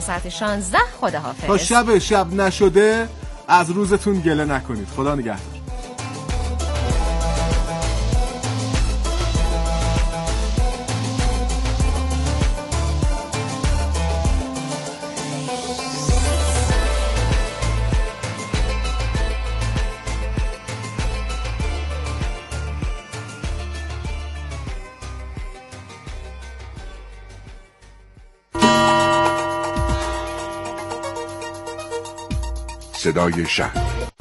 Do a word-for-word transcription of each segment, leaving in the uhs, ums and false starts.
ساعت شانزده خداحافظ. تا شب شب نشده از روزتون گله نکنید. خدا نگهدار. صدای شهر.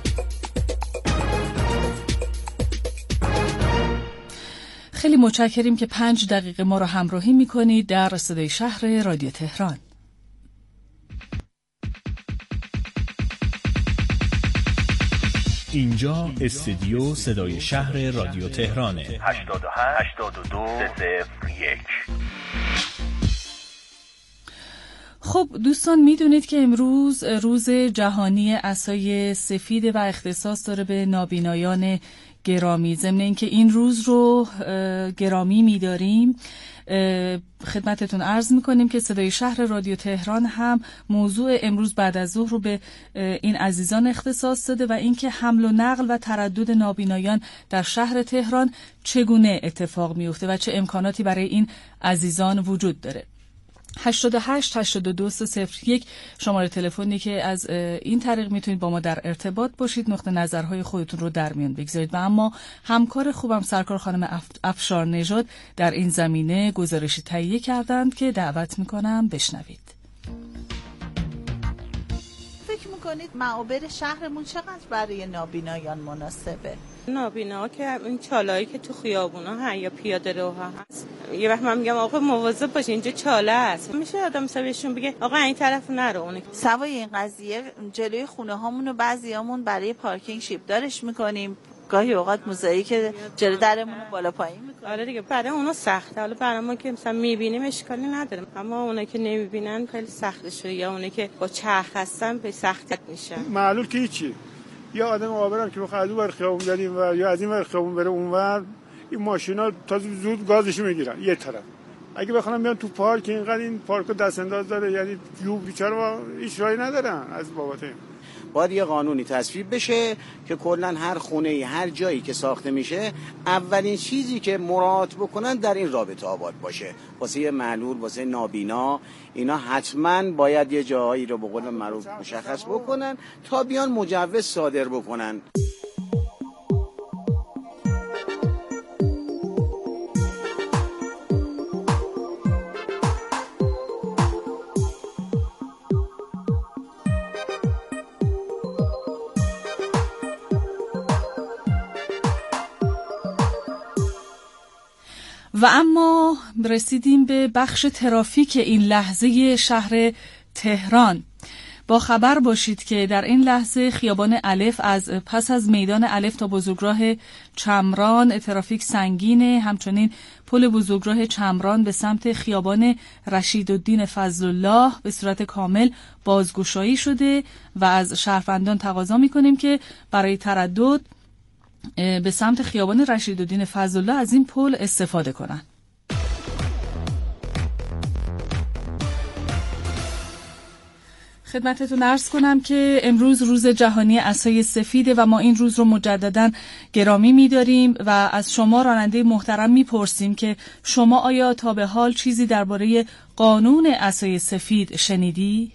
خیلی متشکریم که پنج دقیقه ما رو همراهی میکنید در صدای شهر رادیو تهران. اینجا استودیو صدای شهر رادیو تهرانه. هشتاد و هشت هشتاد و دو صفر یک. خب دوستان میدونید که امروز روز جهانی عصای سفید و اختصاص داره به نابینایان گرامی. ضمن اینکه این روز رو گرامی می‌داریم، خدمتتون عرض می‌کنیم که صدای شهر رادیو تهران هم موضوع امروز بعد از ظهر رو به این عزیزان اختصاص داده و اینکه حمل و نقل و تردد نابینایان در شهر تهران چگونه اتفاق میفته و چه امکاناتی برای این عزیزان وجود داره. هشتاد و هشت هشتاد و دو صفر یک شماره تلفنی که از این طریق میتونید با ما در ارتباط باشید، نقطه نظرهای خودتون رو در میان بگذارید. و اما همکار خوبم سرکار خانم افشار نژاد در این زمینه گزارشی تهیه کردند که دعوت میکنم بشنوید. فکر میکنید معابر شهرمون چقدر برای نابینایان مناسبه؟ نابینا که این چالایی که تو خیابونا هست یا پیاده روها هست، یه وقت من میگم آقا مواظب باش اینجا چاله است، میشه آدم سبشون بگه آقا این طرف نرو. اون سوای این قضیه جلوی خونه هامون و بعضیامون برای پارکینگ شیبدارش میکنیم، گاهی اوقات موزاییک که جلوی درمون رو بالا پایین میکنیم. آره دیگه برای اونا سخته، حالا برای ما که مثلا میبینیم اشکالی نداره، اما اونا که نمیبینن خیلی سخت شده، یا اونا که با چرخ هستن به سختی میشن. معلول که چی؟ یا آدم آبرم که بخواد اون ور خیابون بریم و یا از این ور خیابون بره اونور، این ماشینا تا زود گازش میگیرن یه طرف. اگه بخوام بیان تو پارک، اینقدر این پارک دست انداز داره، یعنی یو بیچاره هیچ راهی ندارن از بابت این. باید یه قانونی تصویب بشه که کلا هر خونه‌ای هر جایی که ساخته میشه اولین چیزی که مراعات بکنن در این رابطه آباد باشه. واسه معلول، واسه نابینا، اینا حتما باید یه جایی رو به قول معروف مشخص بکنن تا بیان مجوز صادر بکنن. و اما رسیدیم به بخش ترافیک این لحظه شهر تهران. با خبر باشید که در این لحظه خیابان الف از پس از میدان الف تا بزرگراه چمران ترافیک سنگینه. همچنین پل بزرگراه چمران به سمت خیابان رشیدالدین فضلالله به صورت کامل بازگشایی شده و از شهروندان تقاضا می‌کنیم که برای تردد به سمت خیابان رشیدالدین فضلالله از این پل استفاده کنن. خدمتتون عرض کنم که امروز روز جهانی عصای سفیده و ما این روز رو مجدداً گرامی می‌داریم و از شما راننده محترم می‌پرسیم که شما آیا تا به حال چیزی درباره قانون عصای سفید شنیدی؟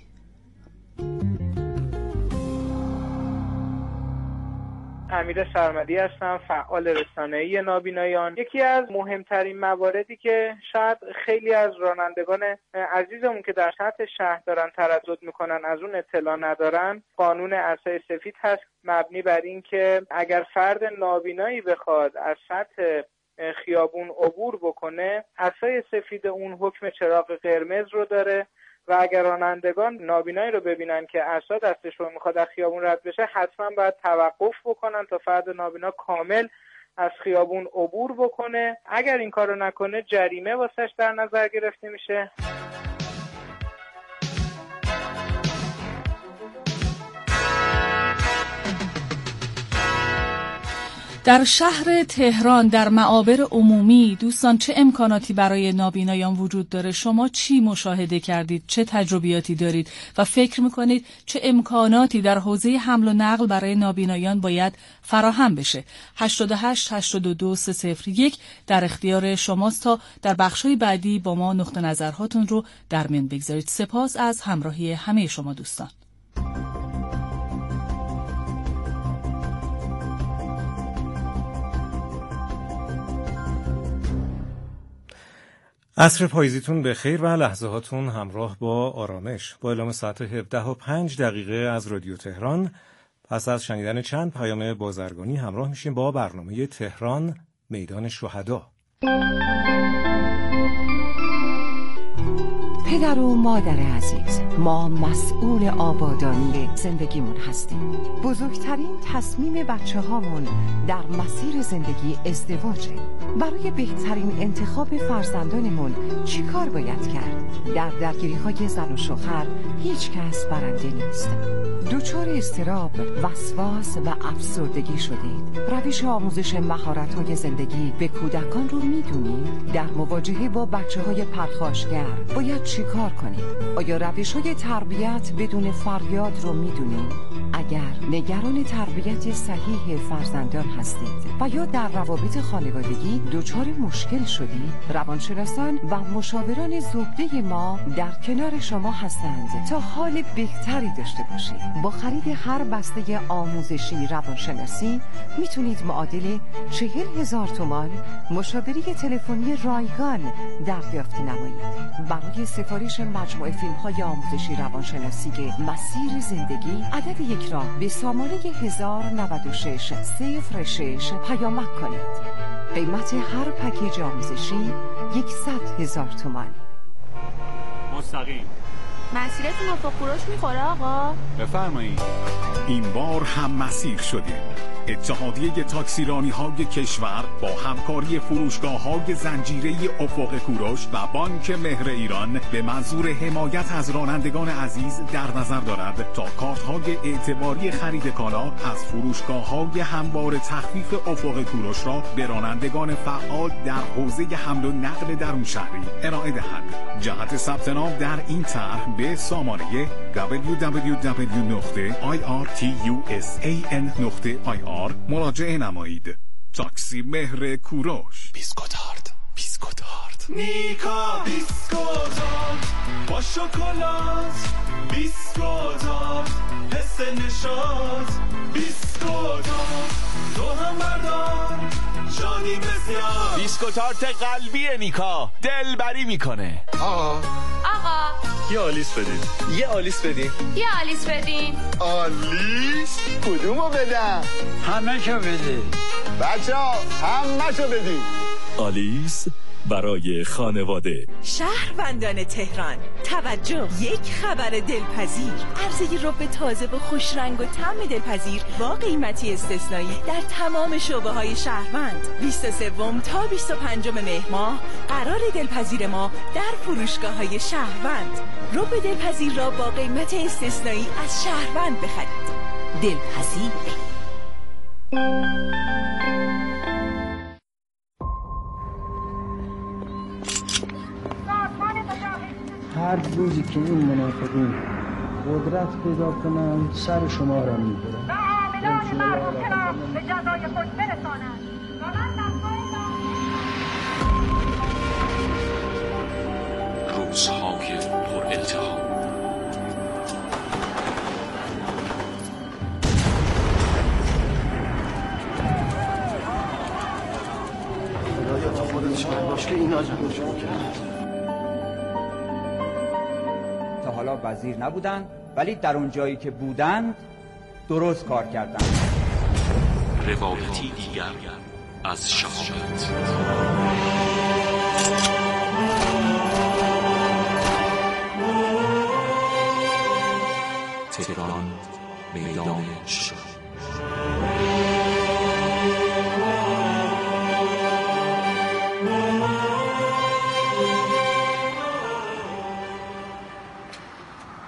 امیر سرمدی هستم، فعال رسانه‌ای نابینایان. یکی از مهمترین مواردی که شاید خیلی از رانندگان عزیزمون که در سطح شهر دارن تردد میکنن از اون اطلاع ندارن، قانون عصای سفید هست، مبنی بر این که اگر فرد نابینایی بخواد از سطح خیابون عبور بکنه، عصای سفید اون حکم چراغ قرمز رو داره و اگر رانندگان نابینایی رو ببینن که عصا دستش رو میخواد از خیابون رد بشه، حتما باید توقف بکنن تا فرد نابینا کامل از خیابون عبور بکنه. اگر این کارو نکنه جریمه واسش در نظر گرفته میشه. در شهر تهران در معابر عمومی دوستان چه امکاناتی برای نابینایان وجود داره؟ شما چی مشاهده کردید؟ چه تجربیاتی دارید و فکر میکنید چه امکاناتی در حوزه حمل و نقل برای نابینایان باید فراهم بشه؟ هشتاد و هشت هشتاد و دو سه صفر یک در اختیار شماست تا در بخش‌های بعدی با ما نقطه نظرهاتون رو در میان بگذارید. سپاس از همراهی همه شما دوستان. عصر پاییزیتون به خیر و لحظه هاتون همراه با آرامش. با اعلام ساعت هفده و پنج دقیقه از رادیو تهران، پس از شنیدن چند پیام بازرگانی همراه میشیم با برنامه تهران میدان شهدا. پدر و مادر عزیز، ما مسئول آبادانی زندگیمون هستیم. بزرگترین تصمیم بچه هامون در مسیر زندگی ازدواجه. برای بهترین انتخاب فرزندانمون چی کار باید کرد؟ در درگیری های زن و شوهر هیچ کس برنده نیست. دچار اضطراب، وسواس و افسردگی شدید. روش آموزش مهارت های زندگی به کودکان رو میدونید؟ در مواجهه با بچه های پرخاشگر باید چی کار کنید؟ آیا روش های تربیت بدون فریاد رو میدونید؟ اگر نگران تربیت صحیح فرزندان هستید و یا در روابط خانوادگی دچار مشکل شدید، روانشناسان و مشاوران زوجه ما در کنار شما هستند تا حال بهتری داشته باشید. با خرید هر بسته آموزشی روانشناسی میتونید معادل چهل هزار تومان مشاوره تلفنی رایگان دریافت نمایید. برای سفارش مجموعه فیلم های آموزشی روانشناسی مسیر زندگی عدد یک را به سامانه هزار و نود و شش صفر شش پیامک کنید. قیمت هر پکیج آموزشی یکصد هزار تومان. مستقیم مسیرتون افق کوروش میخوره آقا؟ بفرمایید. این بار هم مسیر شدیم. اتحادیه تاکسیرانی های کشور با همکاری فروشگاه های زنجیره افق کوروش و بانک مهر ایران به منظور حمایت از رانندگان عزیز در نظر دارد تا کارت های اعتباری خرید کالا از فروشگاه های هموار تخفیف افق کوروش را به رانندگان فعال در حوزه حمل و نقل درون شهری ارائه دهد. جهت ثبت نام در این طرح به سامانه دبلیو دبلیو دبلیو نقطه آی آر تی یو اس ای ان نقطه آی آر مراجعه نمایید. تاکسی مهر کوروش. بیسکوتارد بیسکوتارد نیکا بیسکوتارد با شکلات، بیسکوتارد حس نشاط، بیسکوتارد تو هم بردار شادی بسیار. بیسکوتارد قلبی نیکا دلبری میکنه. آقا آقا یه آلیس بدین. یه آلیس بدین. یه آلیس بدین. آلیس؟ کدومو بدم؟ همه شو بدین. بچه ها همه شو بدین. آلیس برای خانواده. شهروندان تهران توجه، یک خبر دلپذیر. عرضه رب تازه و خوش رنگ و طعم دلپذیر با قیمتی استثنایی در تمام شعبه های شهروند. بیست و سه تا بیست و پنج مهر ماه قرار دلپذیر ما در فروشگاه های شهروند. رب دلپذیر را با قیمت استثنایی از شهروند بخرید. دلپذیر. هر روزی که این منافقین قدرت پیدا کنن سر شما را میبرن و عاملان مرموم را به جزای خود برسانند. روزهای پر التهاب. خدایا تا خودت شاید باش که اینا جمع شما کرد. تا حالا وزیر نبودن ولی در اون جایی که بودند درست کار کردند. روایتی دیگر از شهامت. تهران میدان شهر.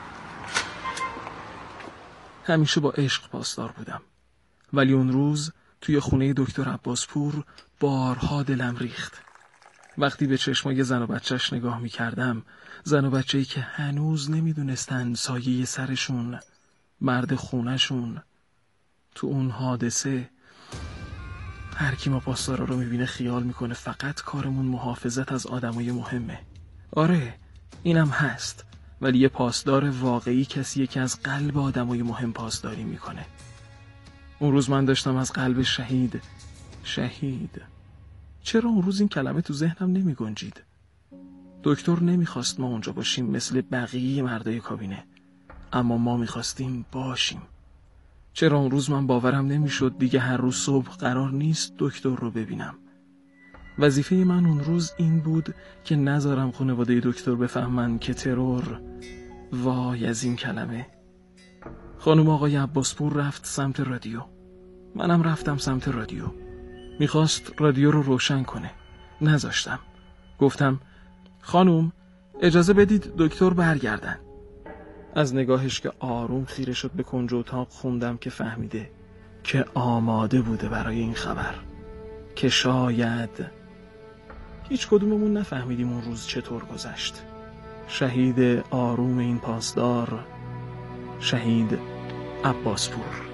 همیشه با عشق پاسدار بودم، ولی اون روز توی خونه دکتر عباسپور بارها دلم ریخت. وقتی به چشمای زن و بچهش نگاه می کردم، زن و بچه‌ای که هنوز نمی دونستن سایه سرشون، مرد خونشون، تو اون حادثه. هر کی ما پاسدارا رو می بینه خیال میکنه فقط کارمون محافظت از آدمای مهمه. آره اینم هست، ولی یه پاسدار واقعی کسیه که از قلب آدمای مهم پاسداری میکنه. اون روز من داشتم از قلب شهید شهید چرا اون روز این کلمه تو ذهنم نمی گنجید؟ دکتر نمیخواست ما اونجا باشیم مثل بقیه مردای کابینه، اما ما میخواستیم باشیم. چرا اون روز من باورم نمیشد دیگه هر روز صبح قرار نیست دکتر رو ببینم. وظیفه من اون روز این بود که نذارم خانواده دکتر بفهمن که ترور، وای از این کلمه. خانم آقای عباسپور رفت سمت رادیو، منم رفتم سمت رادیو. میخواست رادیو رو روشن کنه، نذاشتم. گفتم خانم اجازه بدید دکتر برگردن. از نگاهش که آروم خیره شد به کنج اتاق خوندم که فهمیده، که آماده بوده برای این خبر، که شاید هیچ کدوممون نفهمیدیم اون روز چطور گذشت. شهید آروم این پاسدار، شهید عباسپور.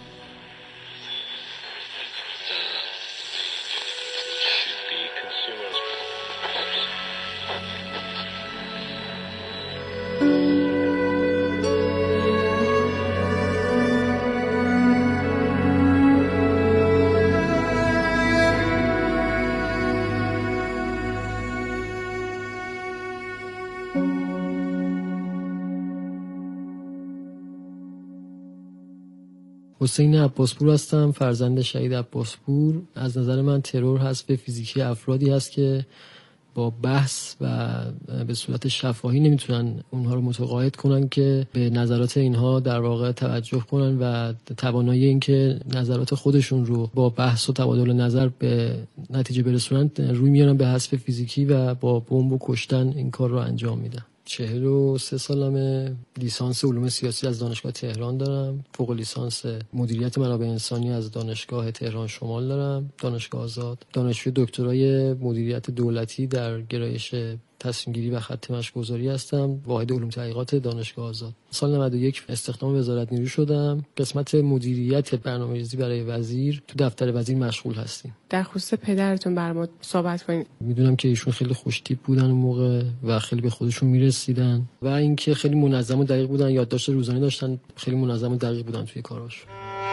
حسین عباسپور هستم، فرزند شهید عباسپور. از نظر من ترور حذف فیزیکی افرادی هست که با بحث و به صورت شفاهی نمیتونن اونها رو متقاعد کنن که به نظرات اینها در واقع توجه کنن و توانایی این که نظرات خودشون رو با بحث و تبادل نظر به نتیجه برسونن روی میارن به حذف فیزیکی و با بمب و کشتن این کار رو انجام میدن. چهل و سه سالمه، لیسانس علوم سیاسی از دانشگاه تهران دارم، فوق لیسانس مدیریت منابع انسانی از دانشگاه تهران شمال دارم، دانشگاه آزاد، دانشجوی دکترای مدیریت دولتی در گرایش تصمیم گیری و خط مشی‌گذاری هستم، واحد علوم تحقیقات دانشگاه آزاد. سال نود و یک استخدام وزارت نیرو شدم، قسمت مدیریت برنامه‌ریزی برای وزیر تو دفتر وزیر مشغول هستیم. در خصوص پدرتون برام صحبت کنید. میدونم که ایشون خیلی خوش‌تیپ بودن اون موقع و خیلی به خودشون میرسیدن و اینکه خیلی منظم و دقیق بودن، یادداشت روزانه داشتن، خیلی منظم و دقیق بودن توی کاراشون.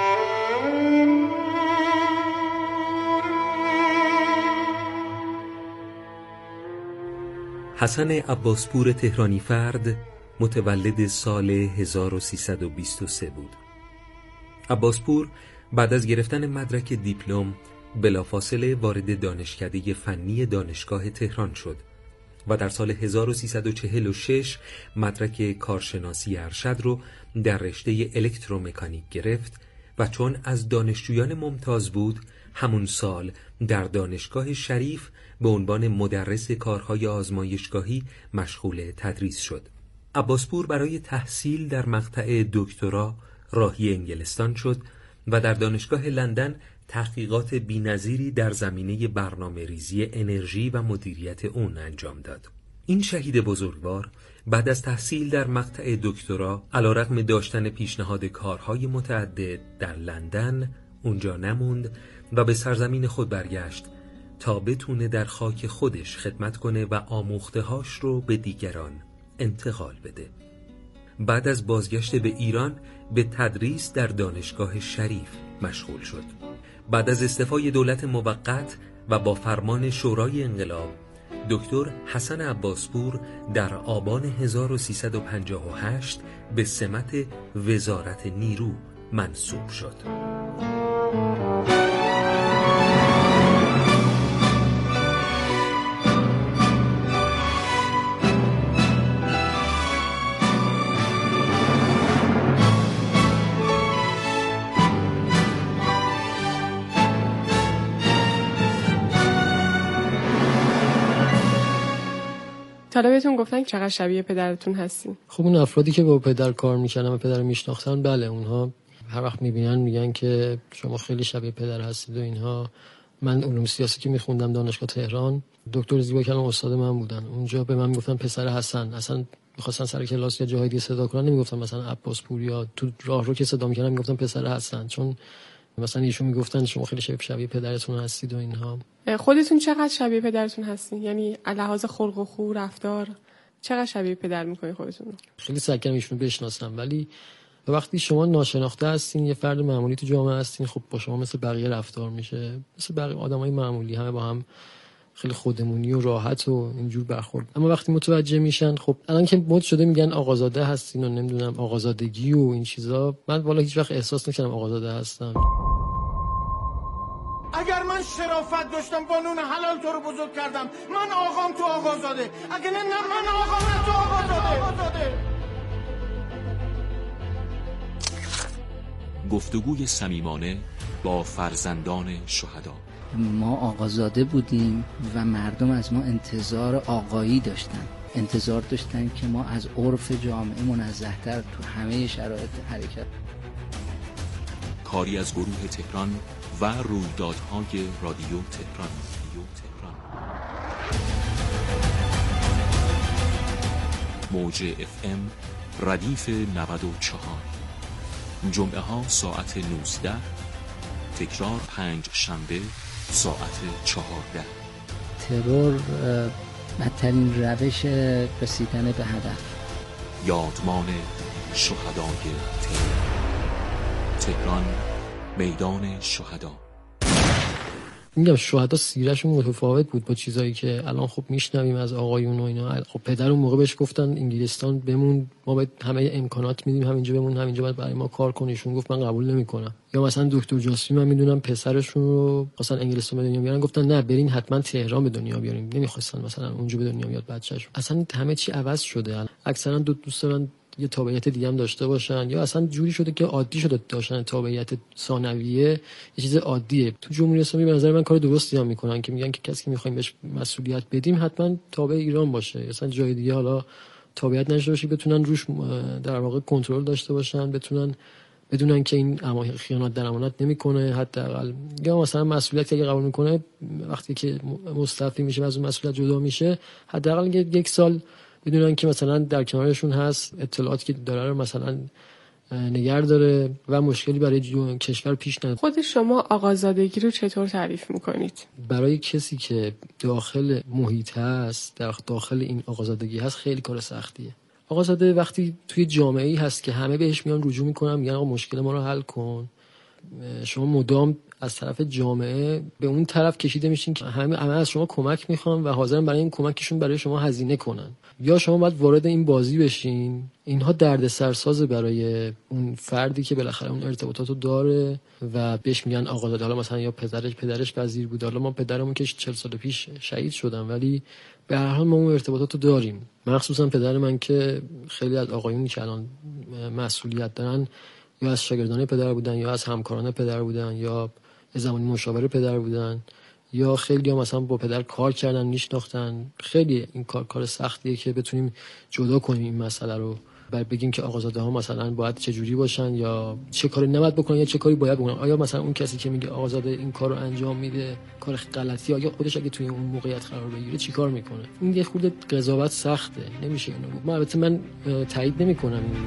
حسن عباسپور تهرانی فرد متولد سال هزار و سیصد و بیست و سه بود. عباسپور بعد از گرفتن مدرک دیپلم بلافاصله وارد دانشکده فنی دانشگاه تهران شد و در سال هزار و سیصد و چهل و شش مدرک کارشناسی ارشد رو در رشته الکترومکانیک گرفت و چون از دانشجویان ممتاز بود همون سال در دانشگاه شریف به عنوان مدرس کارهای آزمایشگاهی مشغول تدریس شد. عباسپور برای تحصیل در مقطع دکترا راهی انگلستان شد و در دانشگاه لندن تحقیقات بی‌نظیری در زمینه برنامه ریزی انرژی و مدیریت اون انجام داد. این شهید بزرگوار بعد از تحصیل در مقطع دکترا علیرغم داشتن پیشنهاد کارهای متعدد در لندن اونجا نموند و به سرزمین خود برگشت تا بتونه در خاک خودش خدمت کنه و آموخته‌هاش رو به دیگران انتقال بده. بعد از بازگشت به ایران به تدریس در دانشگاه شریف مشغول شد. بعد از استعفای دولت موقت و با فرمان شورای انقلاب، دکتر حسن عباسپور در آبان هزار و سیصد و پنجاه و هشت به سمت وزارت نیرو منصوب شد. حالا بهتون گفتن چقدر شبیه پدرتون هستین؟ خب اون افرادی که با پدر کار میکنن و پدر رو میشناختن، بله اونها هر وقت میبینن میگن که شما خیلی شبیه پدر هستید و اینها. من علوم سیاسی که میخوندم دانشگاه تهران، دکتر زیبا کلام استاد من بودن. اونجا به من میگفتن پسر حسن. اصلا میخواستن سر کلاس یا جایی دیگه صدا کنن، نمیگفتن مثلا عباس پور، یا تو راه رو که صدا میکردن میگفتن پسر حسن، چون مثلا ایشون میگفتن شما خیلی شبیه شبیه پدرتون هستید و اینها. خودتون چقدر شبیه پدرتون هستین؟ یعنی لحاظ خلق و خو، رفتار، چقدر شبیه پدر میکنین خودتون رو؟ خیلی سعی کردم ایشونو بشناسم، ولی وقتی شما ناشناخته هستین، یه فرد معمولی تو جامعه هستین، خب با شما مثل بقیه رفتار میشه، مثل بقیه آدمای معمولی، همه با هم خیلی خودمونی و راحت و اینجور برخورد. اما وقتی متوجه میشن، خب الان که مد شده میگن آقازاده هستین و نمیدونم آقازادگی و این چیزا، من والا هیچ وقت احساس نکردم آقازاده هستم. اگر من شرافت داشتم با نون حلال تو رو بزرگ کردم، من آقام تو آقازاده. اگر نه نه من آقام تو آقازاده. گفتگوی صمیمانه با فرزندان شهدا. ما آقازاده بودیم و مردم از ما انتظار آقایی داشتن، انتظار داشتن که ما از عرف جامعه منزه‌تر تو همه شرایط حرکت. کاری از گروه تهران و رویدادهای رادیو تهران. موج اف ام ردیف نود و چهار، جمعه ها ساعت نوزده، تکرار پنج شنبه ساعت چهارده. ترور بدترین روش رسیدن به هدف. یادمان شهدای تهران. تهران میدان شهدا. میگم شهدا سیرهشون متفاوت بود با چیزایی که الان خب میشنویم از آقایون و اینا. خب پدر اون موقع بهش گفتن انگلستان بمون، ما باید همه امکانات میدیم، همینجا بمون، همینجا باید برای ما کار کنیشون گفت من قبول نمیکنم. یا مثلا دکتر جاسمی من میدونم پسرشون رو خواستن انگلستان به دنیا بیارن، گفتن نه برین حتما تهران به دنیا بیارین، نمیخواستن مثلا اونجا به دنیا بیاد بچه‌شون. اصلا همه چی عوض شده. اکثرا دو دوست دارن یه تابعیت دیگه هم داشته باشن، یا اصلا جوری شده که عادی شده داشتن تابعیت ثانویه یه چیز عادیه. تو جمهوری اسلامی به نظر من کار درستی هم میکنن که میگن که کسی که میخوایم بهش مسئولیت بدیم حتما تابع ایران باشه، اصلا جای دیگه حالا تابعیت نشه باشه، بتونن روش در واقع کنترل داشته باشن، بتونن بدونن که این خیانت در امانت نمیکنه حداقل، یا مثلا مسئولیت اگه قبول میکنه وقتی که مستعفی میشه و از اون مسئولیت جدا میشه حداقل یک سال بدونن که مثلا در کنارشون هست، اطلاعاتی که داره رو مثلا نگه داره و مشکلی برای کشور پیش نیاد. خود شما آقازادگی رو چطور تعریف میکنید؟ برای کسی که داخل محیط هست، داخل این آقازادگی هست، خیلی کار سختیه. آقازاده وقتی توی جامعه‌ای هست که همه بهش میان رجوع میکنن، میگن آقا مشکل ما رو حل کن، شما مدام از طرف جامعه به اون طرف کشیده میشین که همه همه از شما کمک میخوان و حاضرن برای این کمکشون برای شما هزینه کنن، یا شما باید وارد این بازی بشین. اینها دردسرساز برای اون فردی که بالاخره اون ارتباطاتو داره و بهش میگن آقازاده. حالا مثلا یا پدرش پدرش وزیر بود، حالا ما پدرمون که چهل سال پیش شهید شدن، ولی به هر حال ما اون ارتباطاتو داریم. مخصوصا پدر من که خیلی از آقایونی که الان مسئولیت دارن یا از شاگردان پدر بودن، یا از همکاران پدر بودن، یا زمانی مشاور پدر بودن، یا خیلی ها مثلا با پدر کار کردن میشناختن. خیلی این کار کار سختیه که بتونیم جدا کنیم این مسئله رو، بعد بگیم که آقازاده ها مثلا باید چه جوری باشن یا چه کاری نباید بکنن یا چه کاری باید بکنن. آیا مثلا اون کسی که میگه آقازاده این کارو انجام میده کار غلطی، آیا خودش اگه توی اون موقعیت قرار بگیره چیکار میکنه؟ این یه خورده قضاوت سخته، نمیشه اینو گفت. من البته من تایید نمیکنم اینو.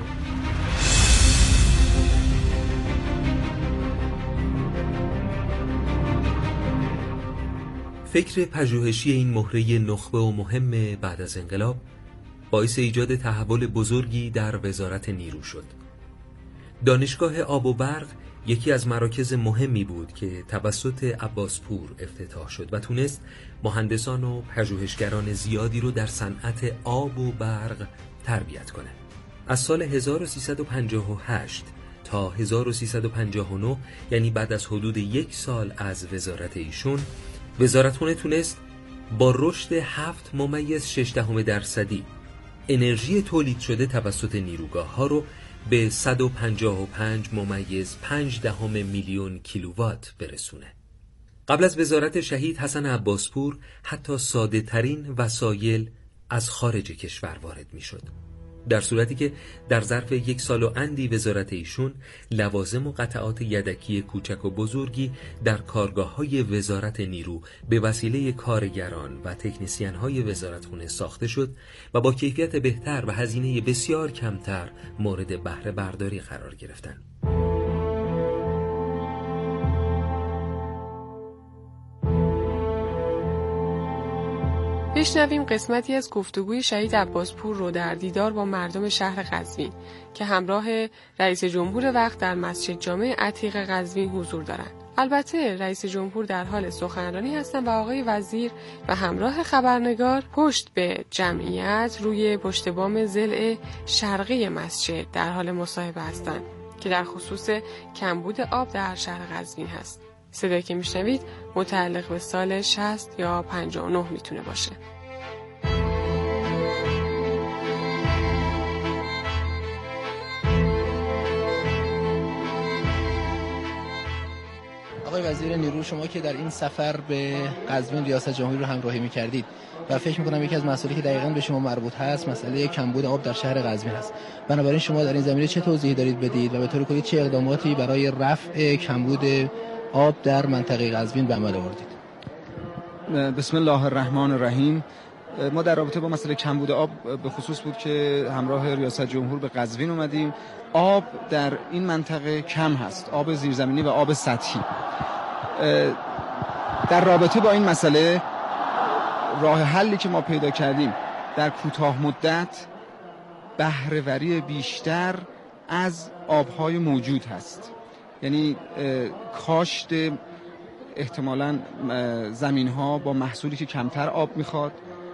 فکر پژوهشی این مهره نخبه و مهم بعد از انقلاب باعث ایجاد تحول بزرگی در وزارت نیرو شد. دانشگاه آب و برق یکی از مراکز مهمی بود که توسط عباس پور افتتاح شد و تونست مهندسان و پژوهشگران زیادی رو در صنعت آب و برق تربیت کنه. از سال هزار و سیصد و پنجاه و هشت تا هزار و سیصد و پنجاه و نه، یعنی بعد از حدود یک سال از وزارت ایشون، وزارتخونه تونست با رشد هفت ممیز شش دهم درصدی انرژی تولید شده توسط نیروگاه ها رو به صد و پنجاه و پنج ممیز پنج دهم میلیون کیلووات برسونه. قبل از وزارت شهید حسن عباسپور حتی ساده ترین وسایل از خارج کشور وارد می شد. در صورتی که در ظرف یک سال و اندی وزارت ایشون لوازم و قطعات یدکی کوچک و بزرگی در کارگاه‌های وزارت نیرو به وسیله کارگران و تکنسین‌های وزارتخونه ساخته شد و با کیفیت بهتر و هزینه بسیار کمتر مورد بهره برداری قرار گرفتند. بشنویم قسمتی از گفتگوی شهید عباسپور رو در دیدار با مردم شهر قزوین که همراه رئیس جمهور وقت در مسجد جامع عتیق قزوین حضور دارند. البته رئیس جمهور در حال سخنرانی هستند و آقای وزیر و همراه خبرنگار پشت به جمعیت روی پشت بام ضلع شرقی مسجد در حال مصاحبه هستند که در خصوص کمبود آب در شهر قزوین هست. صدایی که میشنوید متعلق به سال شصت یا پنجاه و نه میتونه باشه. آقای وزیر نیرو، شما که در این سفر به قزوین ریاست جمهوری رو همراهی می‌کردید و فکر می‌کنم یکی از مسائلی که دقیقاً به شما مربوط هست مسئله کمبود آب در شهر قزوین است. بنابراین شما در این زمینه چه توضیحی دارید بدید و به طور کلی چه اقداماتی برای رفع کمبود آب در منطقه قزوین به عمل آوردید؟ بسم الله الرحمن الرحیم. ما در رابطه با مسئله کمبود آب به خصوص بود که همراه ریاست جمهور به قزوین اومدیم. آب در این منطقه کم هست، آب زیرزمینی و آب سطحی. در رابطه با این مسئله راه حلی که ما پیدا کردیم در کوتاه مدت بهره‌وری بیشتر از آبهای موجود هست. یعنی کاشت احتمالاً زمین‌ها با محصولی که کمتر آب میخواد،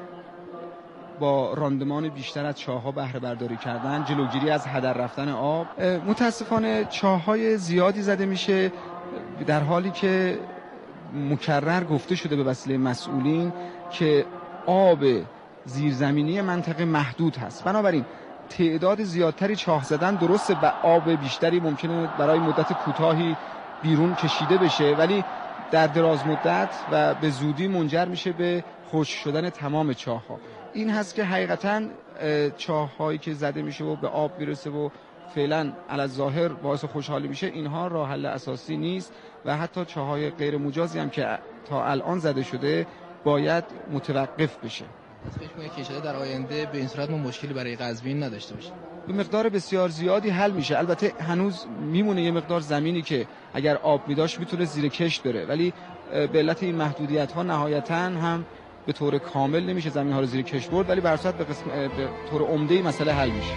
با راندمان بیشتر از چاه‌ها بهره برداری کردن، جلوگیری از هدر رفتن آب. متاسفانه چاه‌های زیادی زده میشه در حالی که مکرر گفته شده به وسیله مسئولین که آب زیرزمینی منطقه محدود هست. بنابراین تعداد زیادتری چاه زدن درسته و آب بیشتری ممکنه برای مدت کوتاهی بیرون کشیده بشه، ولی در دراز مدت و به زودی منجر میشه به خشک شدن تمام چاه‌ها. این هست که حقیقتاً چاه‌هایی که زده میشه و به آب میرسه و فعلا علی الظاهر باعث خوشحالی میشه، اینها راه حل اساسی نیست و حتی چاه‌های غیر مجازی هم که تا الان زده شده باید متوقف بشه. فکر می‌کنید که انشاءالله در آینده به این صورت ما مشکلی برای قزوین نداشته باشیم؟ به مقدار بسیار زیادی حل میشه. البته هنوز میمونه یه مقدار زمینی که اگر آب میداشت میتونه زیر کشت بره، ولی به علت این محدودیت‌ها نهایتاً هم به طور کامل نمیشه زمین‌ها رو زیر کشت برد، ولی بر صورت به, قسم... به طور عمده‌ای مسئله حل میشه.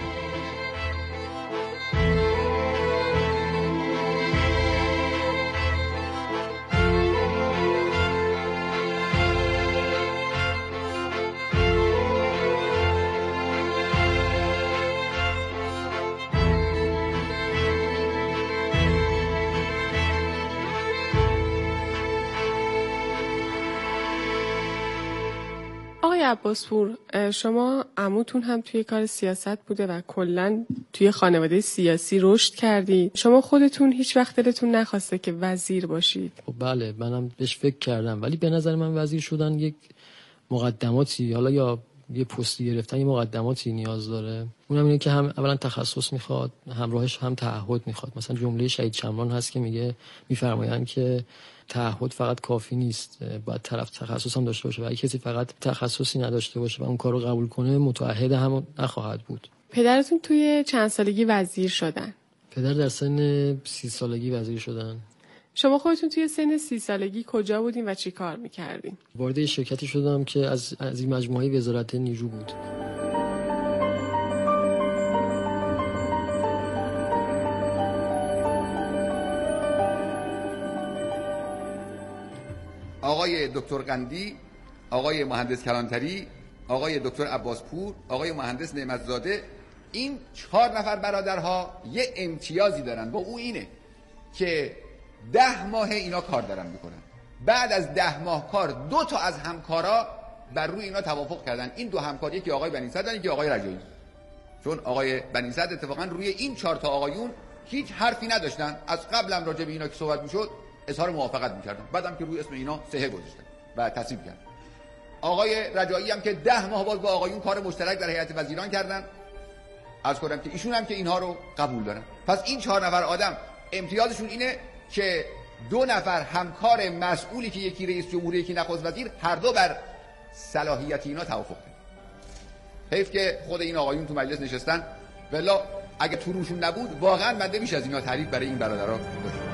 عباسپور، شما عموتون هم توی کار سیاست بوده و کلاً توی خانواده سیاسی رشد کردید. شما خودتون هیچ وقت دلتون نخواسته که وزیر باشید؟ خب بله، منم بهش فکر کردم، ولی به نظر من وزیر شدن یک مقدماتی، حالا یا یه پستی گرفتن یه مقدماتی نیاز داره. اونم اینه که هم اولا تخصص میخواد، همراهش هم تعهد میخواد. مثلا جمله شهید شمران هست که میگه میفرمایند که تعهد فقط کافی نیست، باید طرف تخصص هم داشته باشه و اگه کسی فقط تخصصی نداشته باشه و اون کارو قبول کنه متعهد هم نخواهد بود. پدرتون توی چند سالگی وزیر شدن؟ پدر در سن سی سالگی وزیر شدن. شما خودتون توی سن سی سالگی کجا بودین و چی کار میکردین؟ وارد شرکتی شدم که از از این مجموعه وزارت نیرو بود. آقای دکتر قندی، آقای مهندس کلانتری، آقای دکتر عباسپور، آقای مهندس نعمتزاده، این چهار نفر برادرها یه امتیازی دارن با او اینه که ده ماه اینا کار دارن میکنن. بعد از ده ماه کار دو تا از همکارا بر روی اینا توافق کردن. این دو همکار، یکی آقای بنی‌صدر، یکی آقای رجایی. چون آقای بنی‌صدر اتفاقا روی این چهار تا آقایون هیچ حرفی نداشتن، از قبلم راجع به اینا که صحبت میشد اظهار موافقت میکردن، بعدم که روی اسم اینا سهه گذاشتن و تصویب کردن. آقای رجایی هم که ده ماه باز با آقایون کار مشترک در هیئت وزیران کردن عرض کنم که ایشون هم که اینها رو قبول دارن. پس این چهار نفر آدم امتیازشون اینه که دو نفر همکار مسئولی که یکی رئیس جمهوری یکی نخست وزیر هر دو بر صلاحیت اینا توافق دارن. حیف که خود این آقایون تو مجلس نشستن، والا اگه تو روشون نبود واقعا من نمیشه از اینا تعریف برای این برادرها بکنم.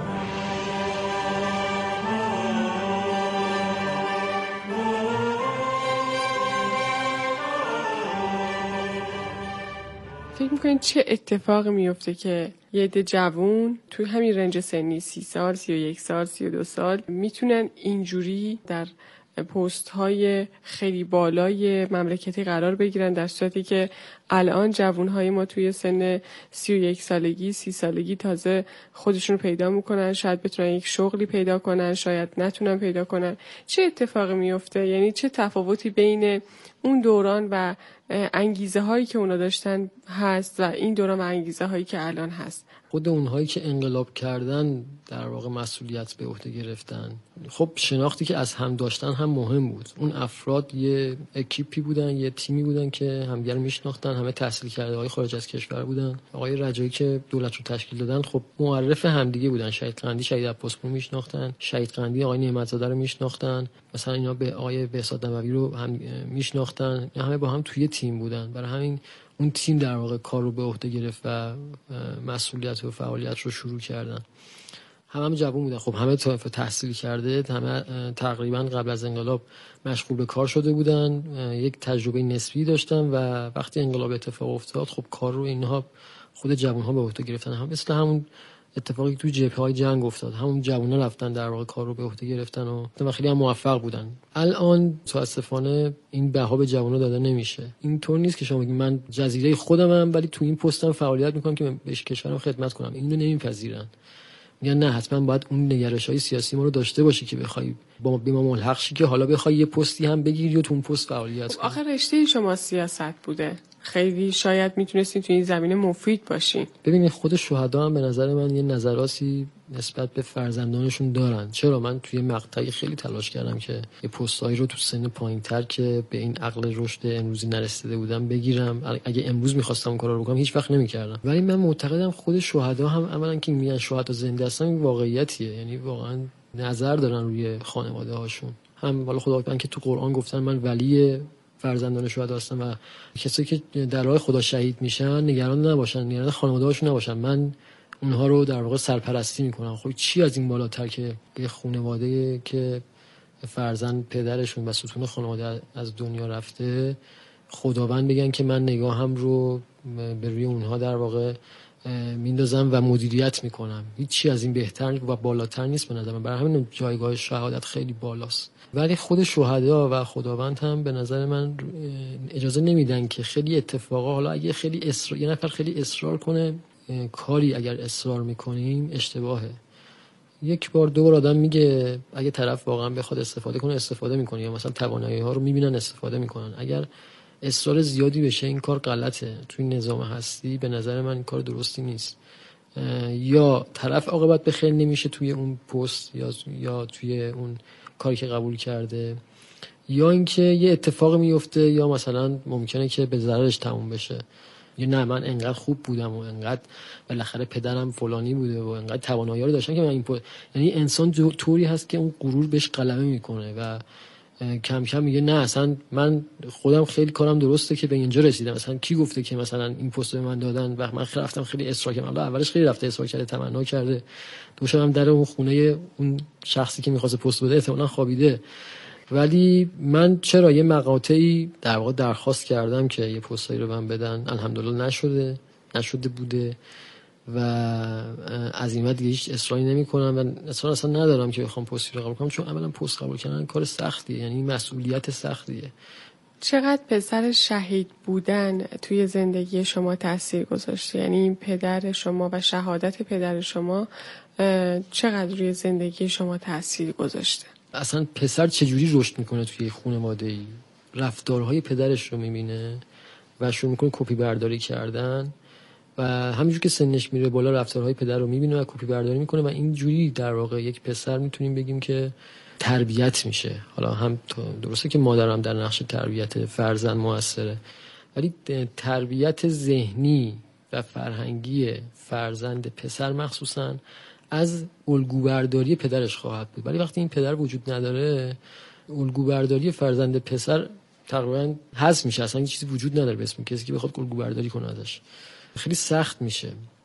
فکر میکنین چه اتفاقی میفته که یه عده جوون توی همین رنج سنی سی سال، سی و یک سال، سی و دو سال میتونن اینجوری در پست های خیلی بالای مملکتی قرار بگیرن، در صورتی که الان جوون های ما توی سن سی و یک سالگی، سی سالگی تازه خودشون رو پیدا میکنن، شاید بتونن یک شغلی پیدا کنن، شاید نتونن پیدا کنن. چه اتفاقی میفته؟ یعنی چه تفاوتی بین اون دوران و انگیزه هایی که اونا داشتن هست و این دوران و انگیزه هایی که الان هست؟ خود اونهایی که انقلاب کردن در واقع مسئولیت به عهده گرفتن. خب شناختی که از هم داشتن هم مهم بود. اون افراد یه اکیپی بودن، یه تیمی بودن که همدیگر میشناختن، همه تحصیل کرده های خارج از کشور بودن. آقای رجایی که دولت رو تشکیل دادن خب معرف همدیگه بودن. شهید قندی شهید عباسپور میشناختن، شهید قندی آقای نعمت‌زاده رو میشناختن، مثلا اینا به آقای بهزاد نبوی رو هم میشناختن، همه با هم توی تیم بودن. برای همین اون تیم در واقع کار رو به عهده گرفت و مسئولیت و فعالیت رو شروع کردن. همه هم جوان بودن، خب همه طایفه تحصیل کرده، همه تقریبا قبل از انقلاب مشغول به کار شده بودن، یک تجربه نسبی داشتن و وقتی انقلاب اتفاق افتاد خب کار رو اینها خود جوان‌ها به عهده گرفتن. هم مثل همون اتفاقی تو جبهه‌های جنگ افتاد، همون جوونا رفتن در واقع کار رو به عهده گرفتن و خیلی هم موفق بودن. الان متأسفانه این بها به جوونا داده نمیشه. اینطور نیست که شما بگید من جزیره خودمم ولی تو این پستم فعالیت میکنم که به کشورم خدمت کنم. اینو نمیپذیرن. میگن نه حتما باید اون نگرش‌های سیاسی ما رو داشته باشی که بخوای با ما ملحق شی که حالا بخوای یه پستی هم بگیری و تو اون پست فعالیت کنی. آخه رشته شما سیاست بوده. خیلی شاید میتونستین تو این زمینه مفید باشین. ببینید خود شهدا هم به نظر من یه نظراتی نسبت به فرزندانشون دارن. چرا من توی مقطعی خیلی تلاش کردم که یه پستایی رو تو سن پایین‌تر که به این عقل رشد امروزی نرسیده بودم بگیرم. اگه امروز می‌خواستم اون کارا رو بکنم هیچ وقت نمی‌کردم. ولی من معتقدم خود شهدا هم اولا که میگن شهدا زنده هستن این واقعیتیه. یعنی واقعا نظر دارن روی خانواده‌هاشون. هم والا خداوند که تو قرآن گفتن من ولی فرزندان شهدا هستم و کسایی که در راه خدا شهید میشن نگران نباشن، نگران خانواده‌هاشون نباشن. من اونها رو در واقع سرپرستی میکنم. خب چی از این بالاتر که یه خانواده که فرزند پدرشون و ستون خانواده از دنیا رفته خداوند بگن که من نگاهم رو به روی اونها در واقع میندازم و مدیریت میکنم. هیچی از این بهتر و بالاتر نیست به نظر من. برای همین جایگاه شهادت خیلی بالاست. ولی خود شهدا و خداوند هم به نظر من اجازه نمیدن که خیلی اتفاقا، حالا اگه خیلی اصرار یه نفر خیلی اصرار کنه کاری، اگر اصرار میکنیم اشتباهه. یک بار دو بار آدم میگه اگه طرف واقعا بخواد استفاده کنه استفاده میکنه، یا مثلا توانایی ها رو میبینن استفاده میکنن. اگر اصرار زیادی بشه این کار غلطه. توی نظام هستی به نظر من این کار درستی نیست. یا طرف عاقبت به خیر نمیشه توی اون پست یا یا توی اون کاری که قبول کرده، یا اینکه یه اتفاق میفته یا مثلا ممکنه که به ضررش تموم بشه. یا نه من انقدر خوب بودم و انقدر بالاخره پدرم فلانی بوده و انقدر توانایی رو داشتن که من این پول. یعنی انسان طوری هست که اون غرور بهش غلبه میکنه و کم کم میگه نه اصلا من خودم خیلی کارم درسته که به اینجا رسیدم. مثلا کی گفته که مثلا این پست به من دادن و من رفتم خیلی اصرار کردم. الله اولش خیلی رفته اصرار کرده، تمنا کرده، دوشم در اون خونه اون شخصی که می‌خواد پست بده احتمالاً خوابیده. ولی من چرا یه مقاطعی در واقع درخواست کردم که یه پستایی رو من بدن، الحمدلله نشده نشده بوده و از این بعد دیگه هیچ اصراری نمی‌کنم و اصلا اصلا ندارم که بخوام پستی رو قبول کنم، چون اولا پست قبول کردن کار سختیه، یعنی مسئولیت سختیه. چقدر پسر شهید بودن توی زندگی شما تاثیر گذاشته؟ یعنی این پدر شما و شهادت پدر شما چقدر روی زندگی شما تاثیر گذاشته؟ اصلا پسر چجوری رشد میکنه توی خانواده‌ای؟ رفتارهای پدرش رو میبینه و شروع میکنه کپی برداری کردن و همینجور که سنش میره بالا رفتارهای پدر رو میبینه و کپی برداری میکنه و اینجوری در واقع یک پسر میتونیم بگیم که تربیت میشه. حالا هم درسته که مادرم در نقش تربیت فرزند موثره، ولی تربیت ذهنی و فرهنگی فرزند پسر مخصوصاً از الگوبرداری پدرش خواهد بود. ولی وقتی این پدر وجود نداره، الگوبرداری فرزند پسر تقریبا حذف میشه، اصلا چیزی وجود نداره به اسم کسی که بخواد الگوبرداری کنه ازش. خیلی سخت میشه.